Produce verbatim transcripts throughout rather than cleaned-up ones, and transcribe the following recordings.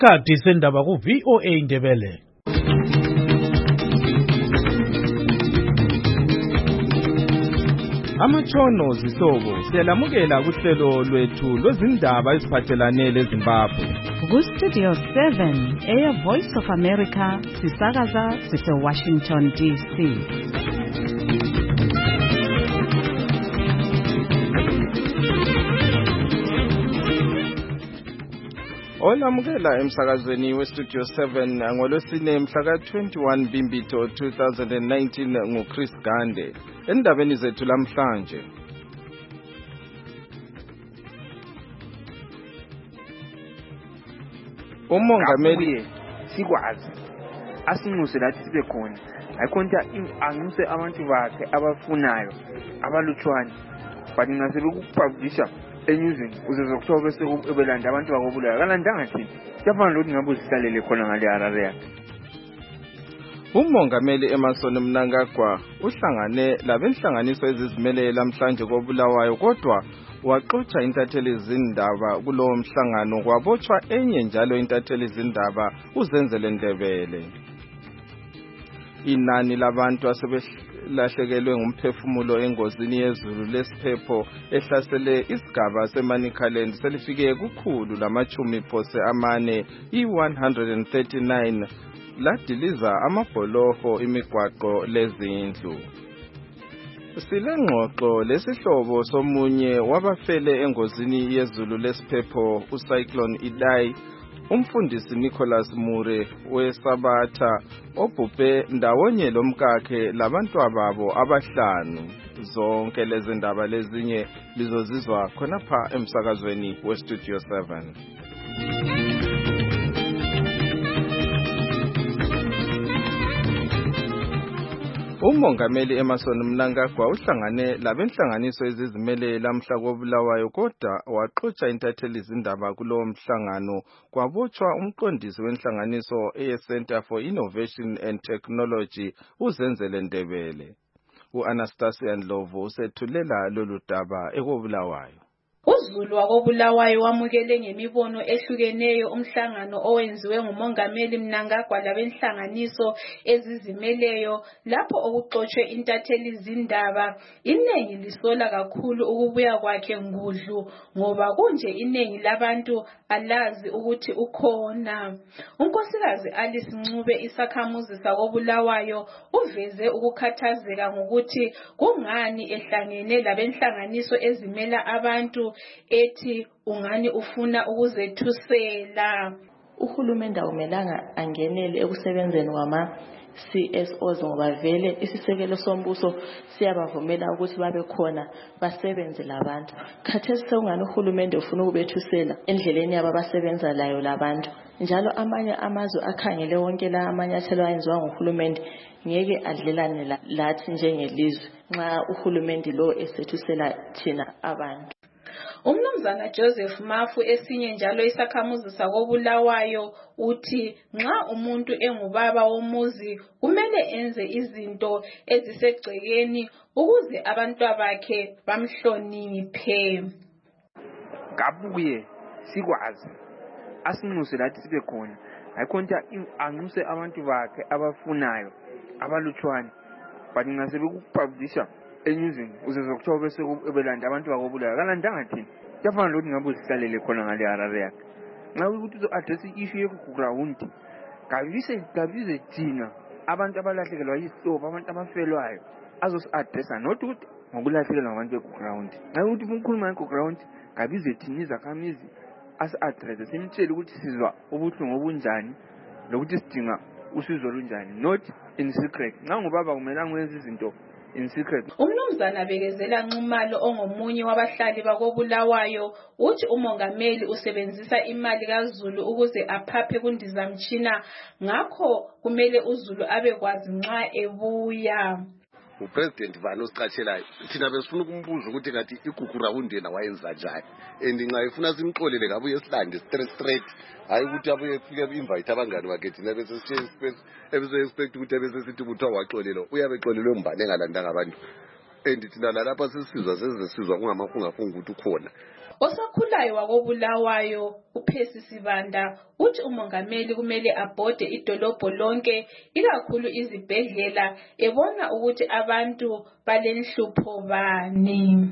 Isikhathi sendaba ku V O A Ndebele. Amatshono zihlobo siyalamukela kuhlelo lwethu lwezindaba eziphathelane leZimbabwe. Ku Studio seven, Air Voice of America, sisakaza sise Washington D C. Olamukela emsakazweni we Studio seven ngolwesine mhla ka twenty-one Bhimbidvwane two thousand nineteen nguChris Gande. Endabeni zethu lamhlanje, umongameli sikwazi asinxuse lathi sibe khona ayikhonta anxuse abantu bakhe abafunayo abalutshwane but ngase bekupublisha enyuzini uzezokuthiwa bese ebelanda abantu bakobulayo kalandanga thini kuyafana lokuthi ngabe uzihlalele khona ngale Harare yakhe. Umongameli Emmerson Mnangagwa uhlangane labenhlanganiso ezizimele lamhlanje koBulawayo kodwa waxoxa intatheli zindaba kulowo mhlangano kwabotshwa enye njalo intatheli zindaba uZenzele Ndebele. Inani labantu asebelahlekelwe ngumphefumulo engozini yezulu lesiphepho ehlasele isigaba seManicaland selifike kukhulu lamachumi phose amane i one hundred thirty-nine ladiliza amabholoho imigwaqo lezindlu. Silengxoxo lesihlobo somunye wabafele engozini yezulu lesiphepho uCyclone Idai, umfundisi Nicholas Mure weSabatha obhubhe ndawonye lomkakhe labantwababo abahlanu. Zonke lezi ndaba lezinye lizozizwa khonapha emsakazweni we Studio seven. Umongameli Emmerson Mnangagwa uhlangane labenhlanganiso ezizimele lamhla koBulawayo kodwa waxoxa intatheli zindaba kulowo mhlangano kwabotshwa umqondisi wenhlanganiso eCenter for Innovation and Technology uZenzele Ndebele. uAnastasia Ndlovu usethulela lolu daba ekoBulawayo. uZulu wakoBulawayo wamukele ngemibono ehlukeneyo umhlangano owenziwe ngumongameli Mnangagwa labenhlanganiso ezizimeleyo lapho okuxoxwe intatheli zindaba. Inengi lisola kakhulu ukubuya kwakhe ngudlu ngoba kunje inengi labantu alazi ukuthi ukhona. Unkosikazi Alice Ncube isakhamuzi sakoBulawayo uveze ukukhathazeka ngokuthi kungani ehlangene labenhlanganiso ezimela abantu ethi ungani ufuna ukuzethusela. Uhulumende awumelanga angenele ekusebenzeni kwama C S Os ngoba vele isisekelo sombuso siyabavumela ukuthi babe khona basebenze labantu. Khathesi sekungani uhulumende ufuna ukubethusela endleleni yabo abasebenza layo labantu. Njalo amanye amazwe akhangele wonke la amanyathelo ayenziwa nguhulumende ngeke adlelane lathi njengelizwe nxa uhulumende lo esethusela thina abantu. Umnumzana Joseph Mafu esinye njalo isakhamuzi sakoBulawayo uthi nxa umuntu engubaba womuzi kumele enze izinto ezisegcekeni ukuze abantwabakhe bamhloniphe. Kabuye sikwazi asinxuse lathi sibe khona ayikhonta anxuse abantu bakhe abafunayo abalutshwane but ngase bekupublisha enyuzini uzezokuthiwa bese ebelanda abantu bakobulayo kalandanga thini kuyafana lokuthi ngabe uzihlalele khona ngale Harare yakhe. Nxa ukuthi uzo-address i-issue yokuground kabize kabize thina abantu abalahlekelwa yisihlobo abantu abafelwayo azosi-addressa not ukuthi ngokulahlekelwa ngabantu beground. Nxa ukuthi umkhuluma ngeground kabize thina izakhamizi asi-addresse simtshele ukuthi sizwa ubuhlungu obunjani lokuthi sidinga usizo olunjani, not in secret. Nxa ngubaba kumele angenze izinto in secret. Umnumzana Bekezela Nxumalo ongomunye wabahlali bakoBulawayo uthi umongameli usebenzisa imali kaZulu ukuze aphaphe kundizamtshina ngakho kumele uZulu abekwazi nxa ebuya. uPresident Vano siqathelayo thina besifuna ukumbuza ukuthi ngathi igugurawundi yena wayenza njani and nxa efuna simxolele ngabuye silande straight straight hayi ukuthi abuye kufike invite abangani bakhe thina bese sithi ebese expect ukuthi bese sithi ukuthi waxolelwa uyabe exolelwe mbane engalandanga abantu and thina lapha sisizwa sezesizwa kungamafunga funga ukuthi ukhona. Osakhulayo wakobulawayo uPhesi Sibanda uthi umongameli kumele abhode idolobho lonke ikakhulu izibhedlela ebona ukuthi abantu balenhlupho bani.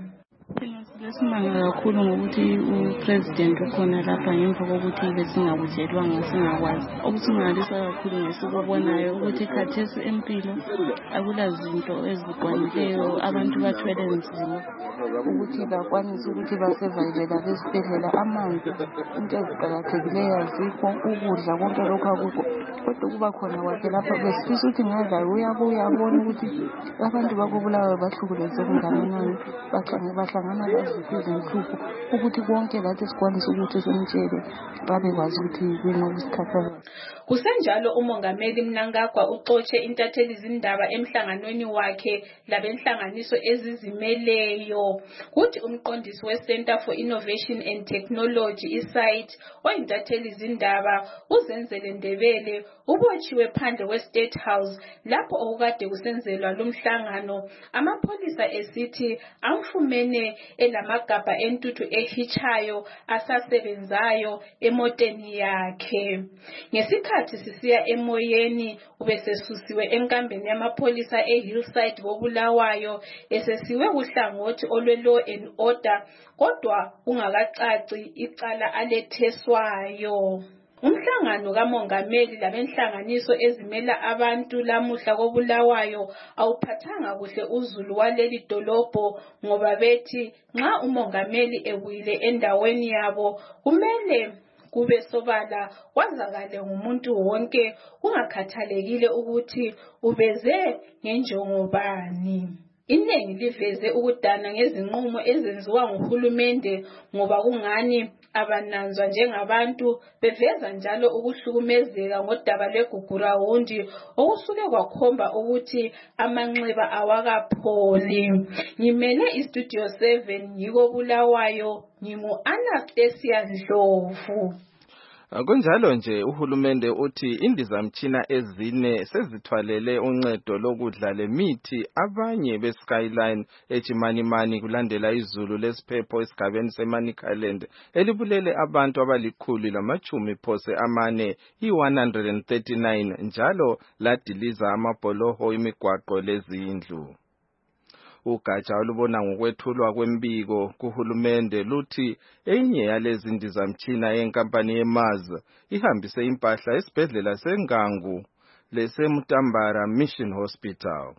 Lesimanga kakhulu ngokuthi upresident ukhona lapha ngemva kokuthi besingabujelwanga singakwazi. Okusingalisa kakhulu ngesikubonayo ukuthi khathesi empilo akula zinto ezikwanileyo, abantu bathwele nzima ukuthi bakwanise ukuthi basevayivela besibhedlela, amanzi, into eziqakathekileyo azikho, ukudla konke lokhu akukho. Kodwa kuba khona kwakhe lapha besifisa ukuthi ngadlayo uyabuya abone ukuthi abantu bakobulawayo bahlukuleze kungakanani, bahlangana laziphi izinhlupho, ukuthi konke lathi sikwanise ukuthi simtshele babekwazi ukuthi kuyini okusikhathazayo. Kusenjalo umongameli Mnangagwa uxotshe intatheli zindaba emhlanganweni wakhe labenhlanganiso ezizimeleyo. Kuthi umqondisi weCenter for Innovation and Technology iSite oyintatheli zindaba uZenzele Ndebele ubotshiwe phandle kweState House lapho okukade kusenzelwa lumhlangano, amapholisa esithi amfumene elamagabha entuthu ehichayo asasebenzayo emoteni yakhe. Ngesikhathi sisiya emoyeni ubesesusiwe enkambeni yamapholisa eHillside koBulawayo esesiwe kuhlangothi olwe-law and order, kodwa ungakacaci icala aletheswayo. Umhlangano kamongameli labenhlanganiso ezimela abantu lamuhla koBulawayo awuphathanga kuhle uzulu waleli dolobho ngoba bethi nxa umongameli ebuyile endaweni yabo kumele kube sobala kwazakale ngumuntu wonke kungakhathalekile ukuthi ubeze ngenjongo bani. Inengi liveze ukudana ngezinqumo ezenziwa nguhulumende ngoba kungani abananzwa njengabantu beveza njalo ukuhlukumezeka ngodaba lweGugurawundi okusuke kwakhomba ukuthi amanxeba awakapholi. Ngimele iStudio seven yiko Bulawayo, ngingu Anastasia Ndlovu. Kunjalo nje uhulumende uthi indizamtshina ezine sezithwalele uncedo lokudla lemithi abanye beSkyline eChimanimani kulandela izulu lesiphepho esigabeni seManicaland elibulele abantu abalikhulu lamachumi phose amane i-one hundred thirty-nine njalo ladiliza amabholoho imigwaqo lezindlu. Ugatsha olubona ngokwethulwa kwembiko kuhulumende luthi enye yalezi ndizamtshina yenkampani yeMars ihambise impahla esibhedlela seNgangu leseMtambara Mission Hospital.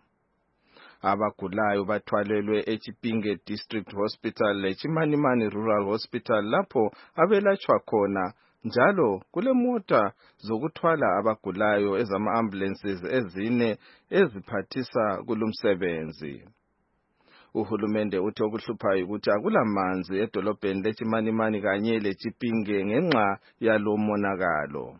Abagulayo bathwalelwe eChipinge District Hospital leChimanimani Rural Hospital lapho abelatshwa khona, njalo kulemota zokuthwala abagulayo ezama-ambulances ezine eziphathisa kulumsebenzi. Uhulumende uthi okuhluphayo ukuthi akulamanzi edolobheni leChimanimani kanye leChipinge ngenxa yalo monakalo.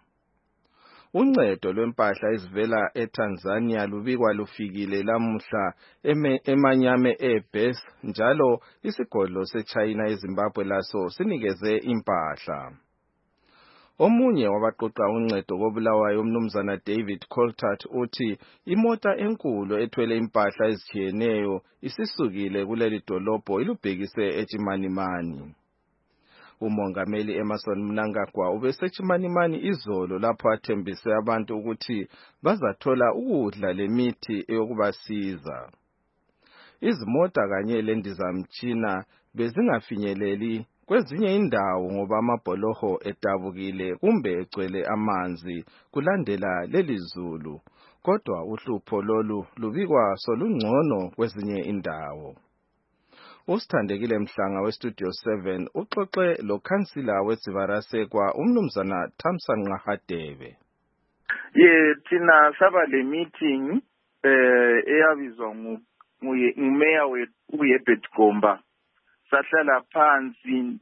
Uncedo lwempahla ezivela eTanzania lubikwa lufikile lamuhla eManyame Airbase, njalo isigodlo seChina eZimbabwe laso sinikeze impahla. Omunye wabaqoqa uncedo koBulawayo umnumzana David Coltart uthi imota enkulu ethwele impahla ezitshiyeneyo isisukile kuleli dolobho ilubhekise eChimanimani. Umongameli Emmerson Mnangagwa ubeseChimanimani izolo lapho athembise abantu ukuthi bazathola ukudla lemithi eyokubasiza. Izimota kanye lendizamtshina bezingafinyeleli kwezinye indawo ngoba amabholoho edabukile kumbe egcwele amanzi kulandela leli zulu, kodwa uhlupho lolu lubikwa solungcono kwezinye indawo. Usithandekile Mhlanga weStudio seven uxoxe lokhansila weSivarasekwa umnumzana Thamsanqa Hadebe. Ye thina saba le meeting eh eyabizwa ngumeya uHerbert Gomba. Sahlala phansi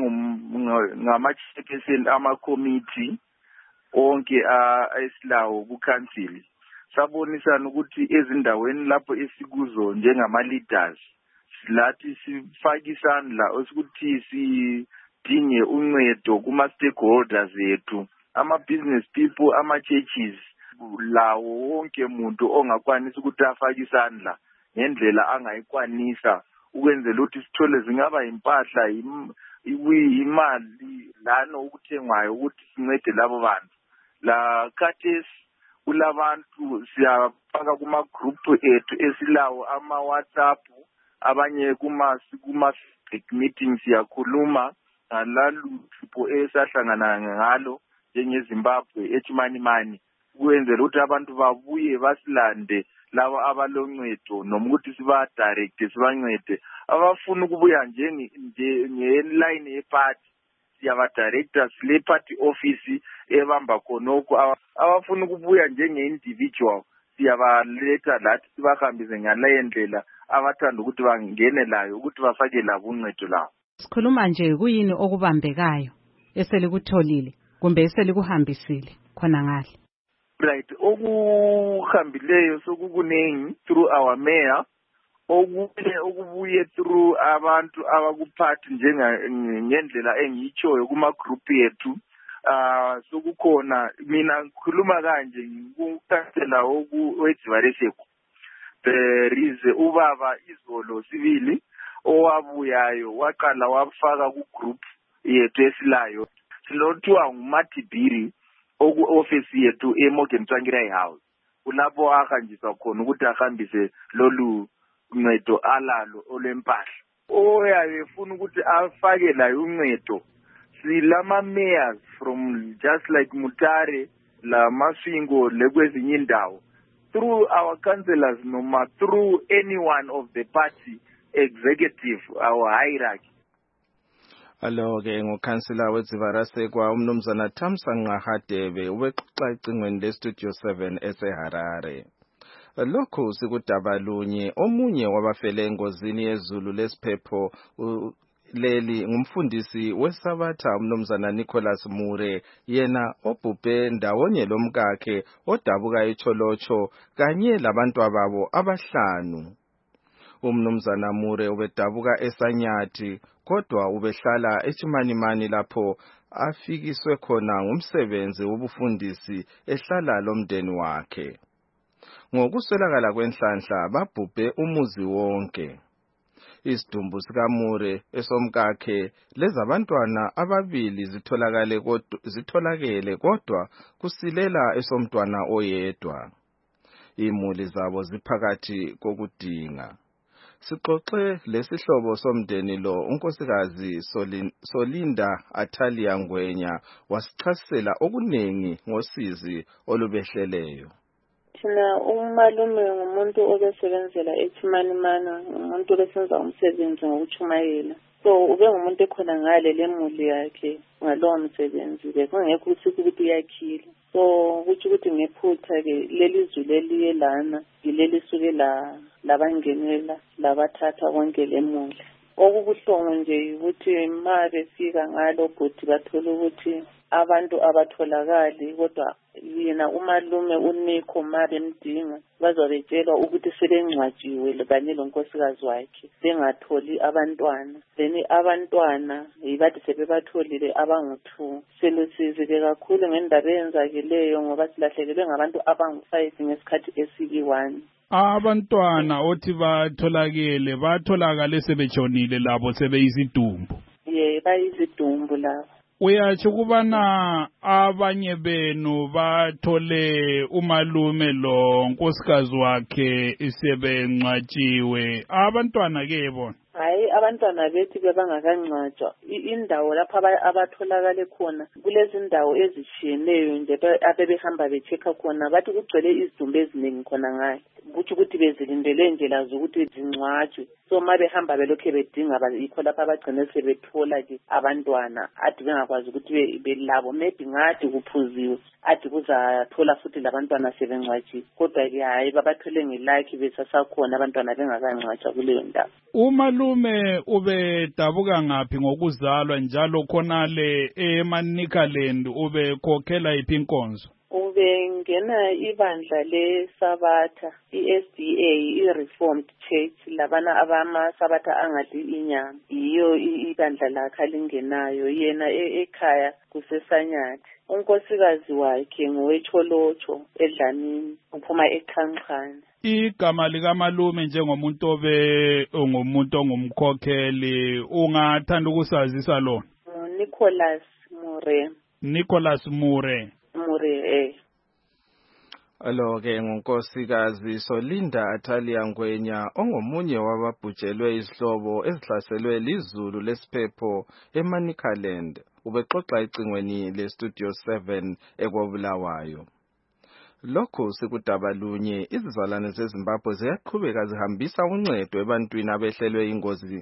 njengama-chairperson ama-committee onke esilawo ku-council. Sabonisana ukuthi ezindaweni lapho esikuzo njengama-leaders lathi sifake isandla ukuthi sidinge uncedo kuma-stakeholders ethu, ama-business people, ama-churches, lawo wonke muntu ongakwanisa ukuthi afake isandla ngendlela angayikwanisa ukwenzela ukuthi sithole zingaba impahla imali lana ukuthengwayo ukuthi sincede labo bantu. La khathesi kulabantu siyafaka kuma group ethu esilawo ama WhatsApp, abanye kuma kuma meetings siyakhuluma ngalalutho esahlangana ngalo njengeZimbabwe eChimanimani, kwenzela ukuthi abantu babuye basilande laba abaloncedo noma ukuthi siba direct sibancede. Abafuna ukubuya njenge ngeline yeparty siyaba directors le party office ebamba khonoko. Abafuna ukubuya njenge individual siyabaletha lathi sibahambise ngale ndlela abathanda ukuthi bangene layo ukuthi bafake labo uncedo lawo. Sikhuluma nje kuyini okubambekayo eselikutholile kumbe eselikuhambisile khona ngale? Right, okuhambileyo sokukunengi through our mayor, okubuye okubuye through abantu abakuphathi njenga ngendlela engiyichoyo kuma group yethu. Ah sokukhona mina ngikhuluma kanje ngikukansela owedzivareseko. There is ubaba izolo sibili owabuyayo waqala wafaka ku group yethu esilayo silothiwa nguMatibiri oku office yethu eMorgan Tsvangirai House. Kulapho ahanjiswa khona ukuthi ahambise lolu ncedo alalo olempahla. Oyabe efuna ukuthi afake la uncedo silama mayors from just like Mutare, la Masvingo, lekwezinye indawo, through our councillors noma through any one of the party executive, our hierarchy. Alo ke ngokhansela wedzivareseko umnumzana Thamsanqa Hadebe ubexoxa icingweni le Studio seven eseHarare. Lokho sikudabalunye omunye wabafele engozini yezulu lesiphepho leli ngumfundisi weSabatha umnumzana Nicholas Mure, yena obhubhe ndawonye lomkakhe odabuka eCholocho kanye labantu ababo abahlanu. Umnumzana Mure ubedabuka eSanyathi kodwa ubehlala eChimanimani lapho afikiswe khona ngumsebenzi wobufundisi ehlala lomndeni wakhe. Ngokuswelakala kwenhlanhla babhubhe umuzi wonke. Isidumbu sikaMure esomkakhe lezabantwana ababili zitholakale kodwa zitholakele kodwa kusilela esomntwana oyedwa. Imuli zabo ziphakathi kokudinga. Sixoxe lesihlobo somndeni lo unkosikazi Solinda Atalia Ngwenya wasichasisela okunengi ngosizi olubehleleyo. Thina umalume ngumuntu obesebenzela eChimanimani, umuntu obesenza umsebenzi ngokuchumayela. So ube ngumuntu ekhona ngale lemuli yakhe ngalowo msebenzi bekungekho ukuthi ukuthi uyakhila. So kuthi ukuthi ngephutha ke leli zwi leliye lana yileli suke la labangenela labathatha konke lemuli. Okubuhlungu nje ukuthi ma befika ngalo bhodi bathola ukuthi abantu abatholakali kodwa yena umalume uNikho ma bemdinga bazobetshelwa ukuthi sebengcwatshiwe kanye lonkosikazi wakhe bengatholi abantwana. Then abantwana yibathi sebebatholile abangu-two. Selusizike kakhulu ngendaba eyenzakeleyo ngoba silahlekelwe ngabantu abangu-five ngesikhathi esiki-one. Abantwana othi batholakele batholakale sebetshonile labo sebeyizidumbu. Ye bayizidumbu labo. Uyatsho kubana abanye benu bathole umalume lo nkosikazi wakhe isebengcwatshiwe. Abantwana ke bona hayi abantwana bethi bebangakancwatshwa indawo lapho abatholakale khona kulezi indawo ezishiyeneyo nje abebehamba bechecka khona bathi kugcwele izidumbu eziningi khona ngayo kuthi ukuthi bezilindele nje lazo ukuthi zincwatshwe. So ma behamba belokhe bedinga yikho lapho abagcine sebethola ke abantwana adi bengakwazi ukuthi belabo maybe ngadi kuphuziwe adi kuzathola futhi labantwana sebencwatshiwe kodwa ke hayi babathole ngelakhi besasakhona abantwana bengakancwatshwa kuleyo ndawo. Umalume ubedabuka ngaphi ngokuzalwa njalo khonale eManikaland ube khokhela iphi inkonzo? Ube ngingena ibandla leSabatha i-S D A i-Reformed Church labana abamaSabatha angadli inyama iyo ibandla lakhe lingenayo yena ekhaya kuseSanyathi. Unkosikazi wakhe ngowecholotsho eDlamini uphuma eXhanxane. Igama likaMalume njengomuntu obe ongumuntu ongumkhokheli ungathanda ukusazisa lona? Nicholas Mure. Nicholas Mure. Mure eh. Alo ke ngunkosikazi Solinda Athalia Ngwenya ongomunye wababhujelwe isihlobo ezihlaselwe lizulu lesiphepho eManicaland ubexoxa icingweni leStudio seven ekobulawayo. Lokho sikudabalunye izizalwane zeZimbabwe ziyaqhubeka zihambisa uncedo ebantwini abehlelwe ingozi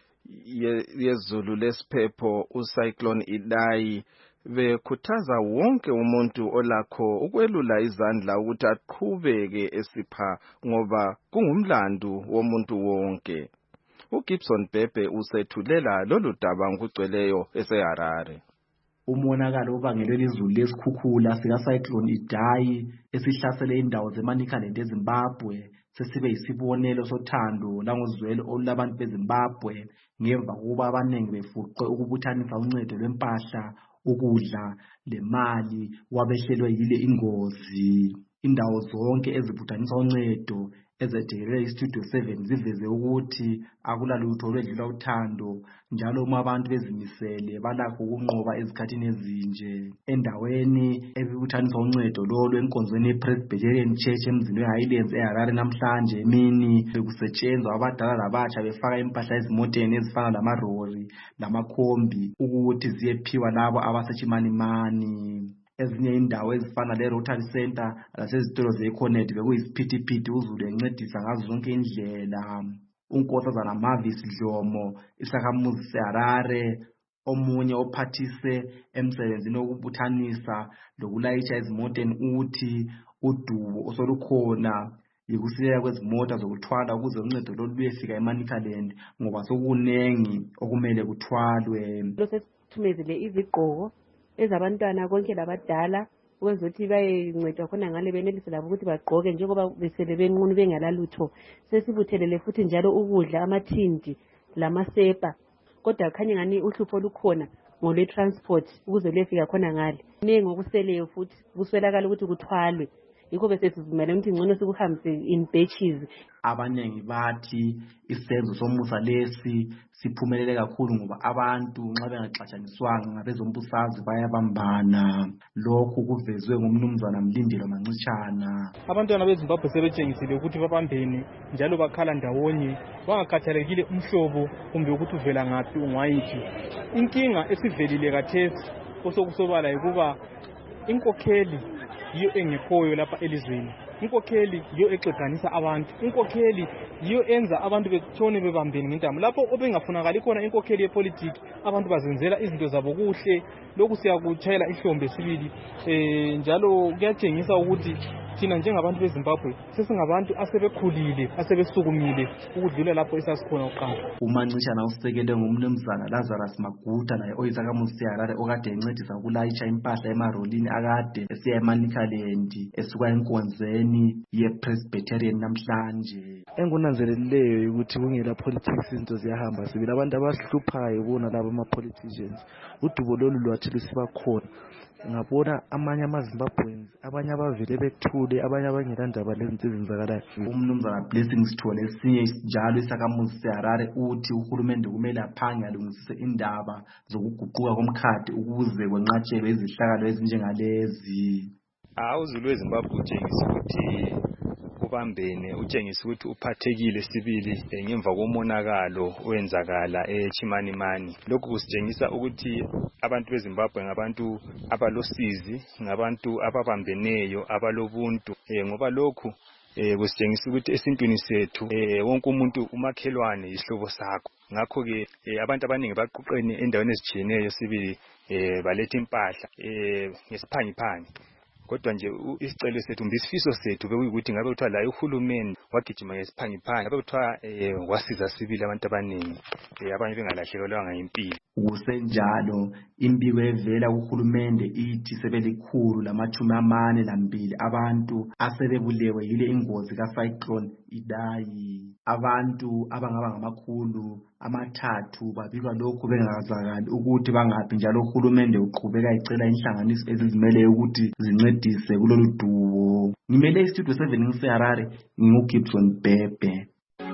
yezulu lesiphepho uCyclone Idai bekhuthaza wonke umuntu olakho ukwelula izandla ukuthi aqhubeke esipha ngoba kungumlando womuntu wonke. uGibson Bhebhe usethulela lolu daba ngokugcweleyo eseHarare. Umonakalo obangelwe lizulu lesikhukhula sikaCyclone Idai esihlasele indawo zeManicaland eZimbabwe sesibe isibonelo sothando langozwelo olulabantu beZimbabwe ngemva kokuba abaningi befuqwe ukubuthanisa uncedo lwempahla ukudla lemali wabehlelwe yile ingozi. Indawo zonke ezibuthanisa uncedo ezedele iStudio seven ziveze ukuthi akulalutho olwedlula uthando njalo uma abantu bezimisele balakho ukunqoba ezikhathini ezinje. Endaweni ebibuthanisa uncedo lo lwenkonzweni yePresbyterian Church emzini weHighlands eHarare namhlanje emini bekusetshenzwa abadala labatsha befaka impahla ezimoteni ezifana lamarori lamakhombi ukuthi ziyephiwa labo abasechimanimani. Ezinye indawo ezifana leRotary Center lasezitolo zeEconet bekuyisiphithiphithi uzulu encedisa ngazo zonke indlela. Unkosazana Mavis Dlomo isakhamuzi seHarare omunye ophathise emsebenzini wokubuthanisa lokulayitsha ezimoteni uthi udubo osolukhona yikusilela kwezimota zokuthwala ukuze uncedo lolu luyefika eManicaland ngoba sokunengi okumele kuthwalwe. Sesithumezele izigqoko ezabantwana konke labadala ukwenza ukuthi bayencedwa khona ngale benelise labo ukuthi bagqoke njengoba besele benqunu bengalalutho. Sesibuthelele futhi njalo ukudla amathindi lamasepa kodwa khanye ngani uhlupho lukhona ngolwe transport ukuze lefika khona ngale nengi okuseleyo futhi kuswelakala ukuthi kuthwalwe yikho bese sivumela ukuthi ngcono sikuhambise in batches. Abanengi bathi isenzo somusa lesi siphumelele kakhulu ngoba abantu nxa bengaxatshaniswanga ngabezombusazwe bayabambana. Lokhu kuvezwe ngumnumzana Mlindelo Mancitshana. Abantwana beZimbabwe sebetshengisile ukuthi babambene njalo bakhala ndawonye bangakhathalekile umhlobo kumbe ukuthi uvela ngaphi ungwayiphi. Inkinga esivelile kathesi osokusobala yikuba inkokheli yiyo engekhoyo lapha elizweni. Inkokheli yiyo exeganisa abantu. Inkokheli yiyo enza abantu betshone bebambene ngentamo. Lapho obengafunakali khona inkokheli yepolitiki abantu bazenzela izinto zabo kuhle. Lokhu siyakutshayela ihlombe sibili eh njalo kuyatshengisa ukuthi thina njengabantu beZimbabwe sesingabantu asebekhulile asebesukumile ukudlula lapho esasikhona uqala. uMancitshana usekele ngumnumzana Lazarus Maguta naye oyisakhamuzi seHarare okade encedisa ukulayitsha impahla emarolini akade esiya eManicaland esuka enkonzweni yePresbyterian namhlanje. Engunanzelelileyo ukuthi kungela politics izinto ziyahamba sibili abantu abasihluphayo bona laba ama politicians udubo lolu lwathi lusiba khona. Ngabona amanye amaZimbabweans abanye abavele bethule abanye abangela ndaba lezinto ezenzakalayo. Umnumzana Blessings Sithole esinye njalo isakhamuzi seHarare uthi uhulumende kumele aphange alungisise indaba zokuguquka komkhadi ukuze kwenqatshelwe izihlakalo ezinjengalezi. Awuzulu weZimbabwe utshengisa ukuthi ubambene utshengisa ukuthi uphathekile sibili ngemva komonakalo owenzakala eChimanimani. Lokhu kusitshengisa ukuthi abantu beZimbabwe ngabantu abalosizi ngabantu ababambeneyo abalobuntu ngoba lokhu eh kusitshengisa ukuthi esintwini sethu eh wonke umuntu umakhelwane isihlobo sakho. Ngakho ke abantu abaningi baquqene endaweni ezitshiyeneyo sibili eh baletha impahla eh ngesiphangiphangi. Kodwa nje isicelo sethu mbisifiso sethu bekuyikuthi ngabe kuthiwa la uhulumeni wagijima ngesiphangiphangi ngabe kuthiwa eh wasiza sibili abantu abaningi eh abanye bengalahlekelwanga impilo. Kusenjalo imbiko evela kuhulumende ithi sebelikhulu lamachumi amane lambili abantu asebebulewe yile ingozi kaCyclone Idai. Abantu abangaba ngamakhulu amathathu babikwa lokhu bengakazakali ukuthi bangaphi, njalo uhulumende uqhubeka icela inhlanganiso ezizimele ukuthi zincedise kulolu duwo. Ngimele istudio seven ngiseHarare, nginguGibson Bebe.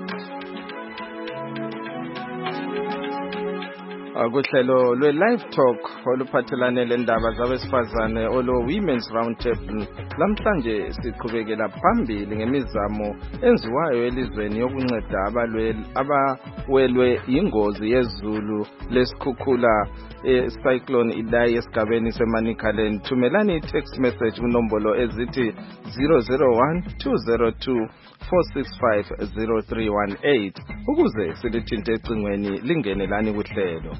Akuhlelo lwe live talk oluphathelane lendaba zabesifazane olo Women's Roundtable. Lamhlanje siqhubekela phambili ngemizamo enziwayo elizweni yokunceda abalweli abawelwe ingozi yezulu lesikhukhula eCyclone Idai esigabeni seManicaland. Thumelani i-text message kunombolo ezithi zero zero one two zero two four six five zero three one eight ukuze silithinte ecingweni lingenelani kuhlelo.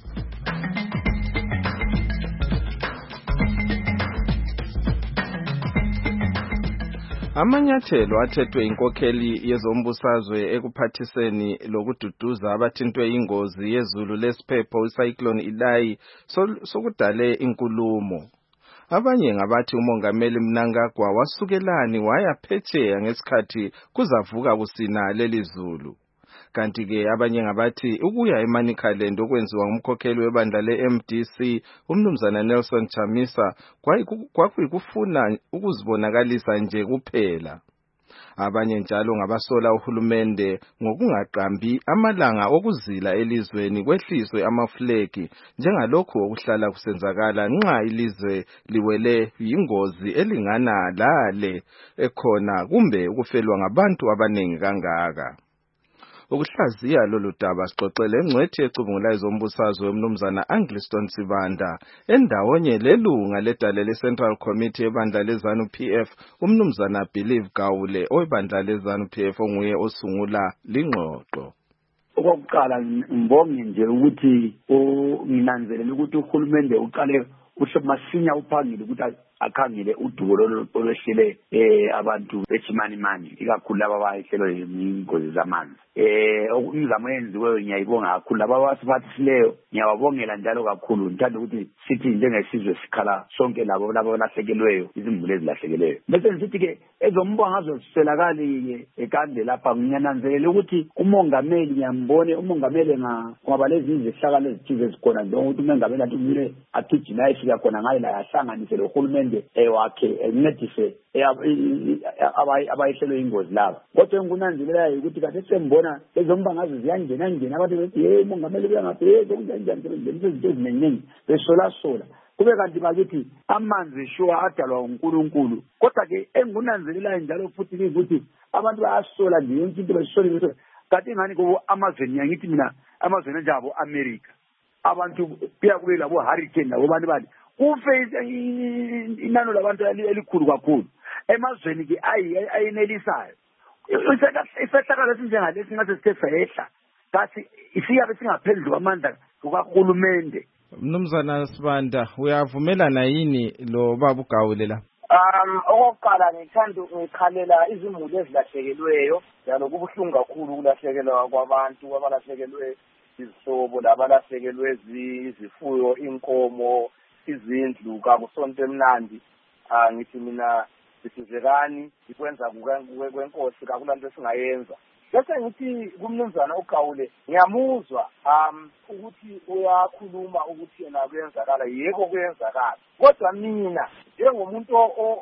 Amanyathelo athethwe inkokheli yezombusazwe ekuphathiseni lokududuza abathintwe ingozi yezulu lesiphepho iCyclone Idai sokudale inkulumo. Abanye ngabathi umongameli Mnangagwa wasukelani waya phetsheya ngesikhathi kuzavuka kusina leli zulu. Kanti ke abanye ngabathi ukuya eManicaland okwenziwa ngumkhokheli webandla le-M D C umnumzana Nelson Chamisa kwakuyikufuna ukuzibonakalisa nje kuphela. Abanye njalo ngabasola uhulumende ngokungaqambi amalanga okuzila elizweni kwehliswe amaflegi njengalokho okuhlala kusenzakala nxa ilizwe liwele ingozi elingana lale ekhona kumbe ukufelwa ngabantu abaningi kangaka. Ukuhlaziya lolu daba sixoxele engcwethi ecubungula izombusazwe umnumzana Angliston Sibanda endawonye lelunga ledale le-Central Committee ebandla le-ZANU P F umnumzana Believe Gawule oyibandla le-ZANU P F onguye osungula lingxoxo. Okokuqala ngibonge nje ukuthi nginanzelela ukuthi uhulumende uqale usemasinya uphangile ukuthi akhangele udubo olwehlele eh abantu bechimanimani ikakhulu laba abayehlelwe yingozi zamanzi. Eh umzamo yenziweyo ngiyayibonga kakhulu laba abasiphathisileyo ngiyababongela njalo kakhulu. Ngithanda ukuthi sithi njengesizwe sikhala sonke labo labo balahlekelweyo izimbulo ezilahlekelweyo. Bese ngithi ke ezombonga azosiselakali ekande lapha ngiyananzelela ukuthi umongameli ngiyambone umongameli ngoba lezi izihlaka lezithize ezikhona njengokuthi umongameli athi kumele agijima efika khona ngayi la yahlanganise lo hulumende ewakhe encedise abayehlelwe ingozi laba. Kodwa engunanzelelayo ukuthi kade sembona ezombangazi ziyangena ngena abantu bethi hey mongameli uyangabheka kunjani izinto eziningi besola sola kube kanti bakithi amanzi shuwa adalwa uNkulunkulu. Kodwa ke engunanzelelayo njalo futhi ukuthi abantu bayasola nje yonke into besola into kanti ngani kubo amazweni ngithi mina amazweni njabo America abantu kuya kube labo hurricane labo bantu bani kufe inano labantu elikhulu kakhulu emazweni ke ayinelisayo. Isehlakalo esinjengalesi ngathi sithe sayehla kasi isiyabe singaphezulu kwamandla kuhulumende. Mnumzana Sibanda uyavumelana yini lo baba uGawule la? Um okokuqala ngithanda ukukhalela izimuli ezilahlekelweyo njalo kubuhlungu kakhulu ukulahlekelwa kwabantu abalahlekelwe izihlobo labalahlekelwe izifuyo inkomo izindlu kakusonto emnandi. Ah ngithi mina sithizekani ikwenza kwenkosi kakulanto esingayenza. Bese ngithi kumnumzana uGawule ngiyamuzwa um ukuthi uyakhuluma ukuthi yena kuyenzakala yebo kuyenzakala. Kodwa mina njengomuntu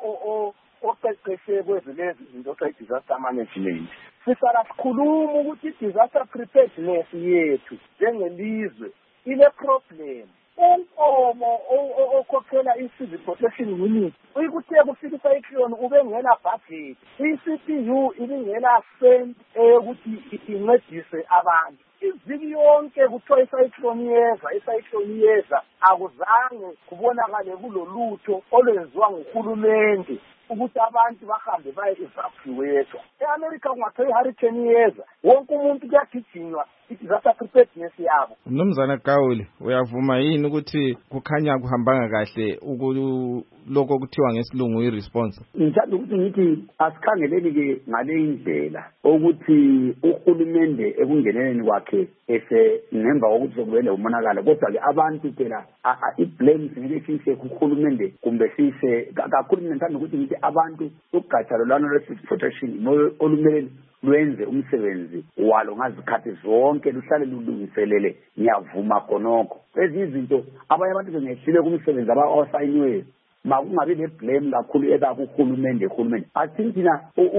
oqeqeshe kwezilezi izinto ze-disaster management sisala sikhuluma ukuthi disaster preparedness yethu njengelizwe ile problem. Unkomo okhokhela i-civil protection unit uyikuthe kufika icyclone ube ngena budget i-C P U ibingena cent ukuthi incedise abantu iviki yonke kuthiwa icyclone yeza icyclone yeza akuzange kubonakale kulolutho olwenziwa nguhulumende ukuthi abantu bahambe baye evacuate. E-America kungathiwa i-hurricane yeza wonke umuntu kuyagijinywa i-disaster preparedness yabo. Mnumzana Gawule uyavuma yini ukuthi kukhanya kuhambanga kahle lokho kuthiwa ngesilungu i-response? Ngithanda ukuthi ngithi asikhangeleni-ke ngale indlela ukuthi uhulumende ekungeneleni kwakhe ese ngemva kokuthi sokuvele umonakalo, kodwa-ke abantu phela i-blame singeke siyise kuhulumende kumbe siyise kakhulu. Ngithanda ukuthi ngithi abantu ugatsha lolwana lwe-civil protection olumele lwenze umsebenzi walo ngazikhathi zonke luhlale lulungiselele. Ngiyavuma khonokho. Ezinye izinto abanye abantu bengehlile kumsebenzi abawasayiniweyo makungabi ne-blame kakhulu ekuhulumende uhulumende athi thina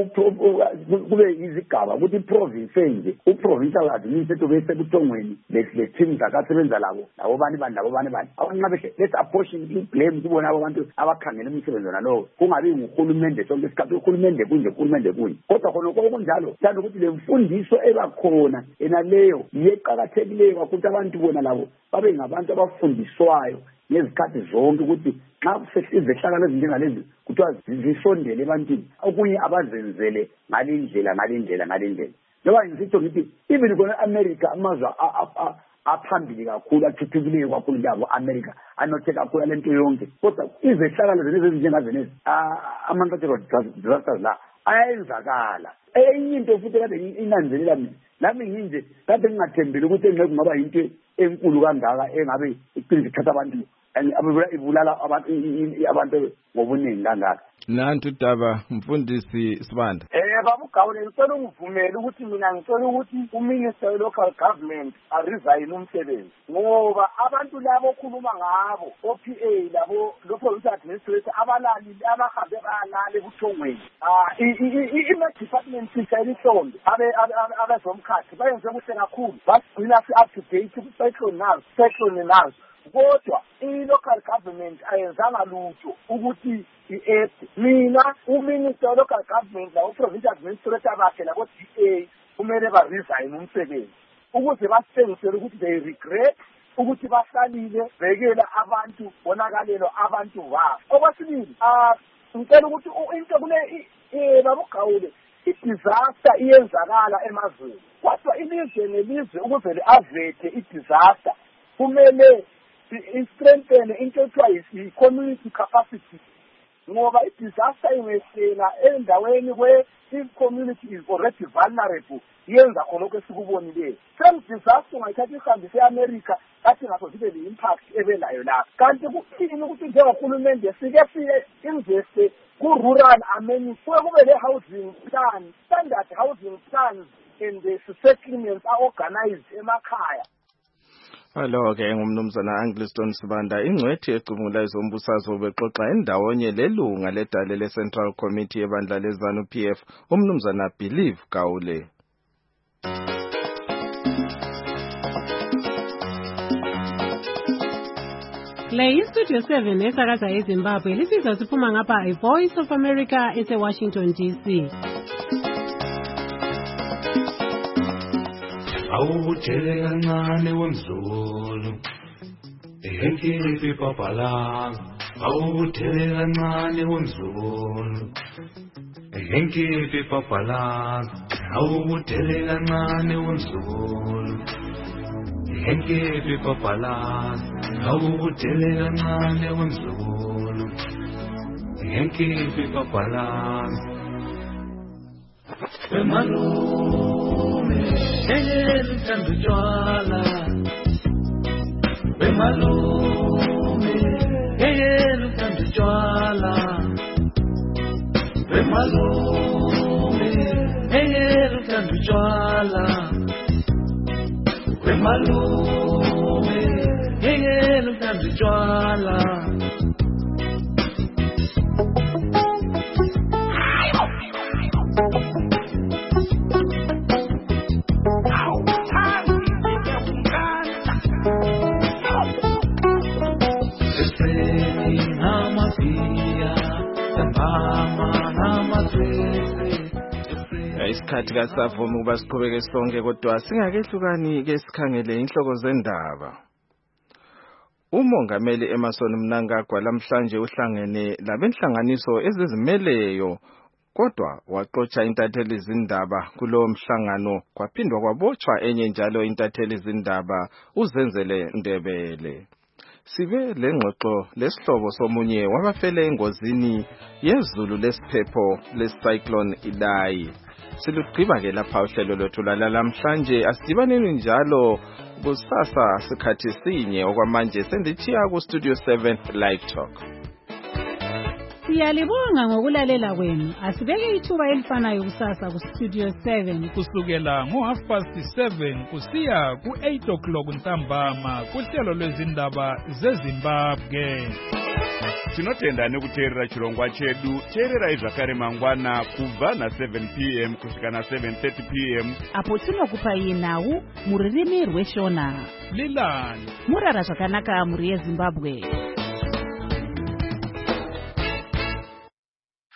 kube izigaba ukuthi i-province enje u-provincial administrator bese kutongweni le-team zakasebenza labo labo bani bani labo bani bani abanqa behle let's apportion i-blame kubona abo bantu abakhangela imisebenzi nalowo kungabi nguhulumende sonke isikhathi uhulumende kunje uhulumende kunje. Kodwa khona okunjalo thanda ukuthi le mfundiso ebakhona enaleyo yeqakathekileyo kakhulu abantu bona labo babe ngabantu abafundiswayo ngezikhathi zonke ukuthi xa kusehlakalo ezinjengalezi kuthiwa zisondele ebantwini okunye abazenzele ngalindlela ngalindlela ngalindlela. Njengoba ngisitsho ngithi even kona America amazwe aphambili kakhulu athuthukileyo kakhulu njalo America anothe kakhulu lento yonke, kodwa izehlakalo lezi ezinjengazenezi ama-natural disasters la ayenzakala. Enye into futhi kade inanzelela mina nami nginje kade ngingathembeli ukuthi engeke kungaba yinto enkulu kangaka engabe iqiniso ithatha abantu ibulala abantu ngobuningi kangaka. Nantu Daba Mfundisi Sibanda. Eh baba uGawule ngicela ungivumele ukuthi mina ngicela ukuthi uMinister we-Local Government aresign umsebenzi ngoba abantu labo okhuluma ngabo O P A labo local administrator abalali abahambe balale ebuthongweni ah i-department sihlonde abe abazomkhathi bayenze kuhle kakhulu basigcina si-up to date ku-cyclone nazo cyclone nazo. Kodwa i-local government ayenzanga lutho ukuthi i-act mina uminister we-local government lawo provincial administrator bakhe labo D A kumele ba-resign umsebenzi ukuze basitshengisele ukuthi they regret ukuthi basalile bekela abantu bonakalelo abantu babo. Okwesibili ngicela ukuthi into kule baba uGawule i-disaster iyenzakala emazweni, kodwa ilizwe nelizwe ukuze li-avete i-disaster kumele i-strengthen into ekuthiwa yi-community capacity ngoba i-disaster ingehlela endaweni where i-community is already vulnerable yenza khonokho esikubonileyo. Same disaster ungayithatha ihambise e-America kathi ngaso zibe le-impact ebelayo lapha. Kanti kuthini ukuthi njengorhulumende sike si-investe ku-rural amenity kuye kube le-housing plan, standard housing plans and the settlements are-organized emakhaya. Hello ke ngumnumzana Angliston Sibanda ingcwethi ecubungulayo zombusazwe bexoxa endawonye lelunga ledale le-Central Committee ebandla lezanu P F umnumzana Believe Gawule. Le Studio seven esakaza eZimbabwe lisizwa siphuma ngapha iVoice of America ese-Washington D C. Awutshele kancane wemzulu ehenkipi papalanga awutshele kancane wemzulu ehenkipi papalanga awutshele kancane wemzulu ehenkipi papalanga awutshele kancane wemzulu ehenkipi papalanga Bemalume Eyeli thanda utshwala Bemalume Eyeli thanda utshwala Bemalume Eyeli thanda utshwala Bemalume Eyeli thanda utshwala Isikhathi kasavumi ukuba siqhubeke sonke kodwa singakehlukani ke sikhangele inhloko zendaba. Umongameli Emmerson Mnangagwa lamhlanje uhlangene labenhlanganiso ezizimeleyo kodwa waxoxa intatheli izindaba kulowo mhlangano kwaphindwa kwabotshwa enye njalo intatheli izindaba uZenzele Ndebele. sibe lengxoxo lesihlobo somunye wabafele engozini yezulu lesiphepho lecyclone Idai. Silugqiba ke lapha uhlelo lwethu lalamhlanje. Asidibaneni njalo kusasa sikhathi sinye okwamanje sendithiya ku Studio seven Live Talk. Siyalibonga ngokulalela kwenu. Asibeke ithuba elifanayo kusasa ku Studio seven kusukela ngo half past seven kusiya ku eight o'clock ntambama kuhlelo lwezindaba zeZimbabwe. Tinotenda nekuteerera chirongwa chedu. Teererai zvakare mangwana kubva na seven p m kusvika na seven thirty p m apo tinokupai nhau mururimi rweshona. Lilani murara zvakanaka muri yeZimbabwe.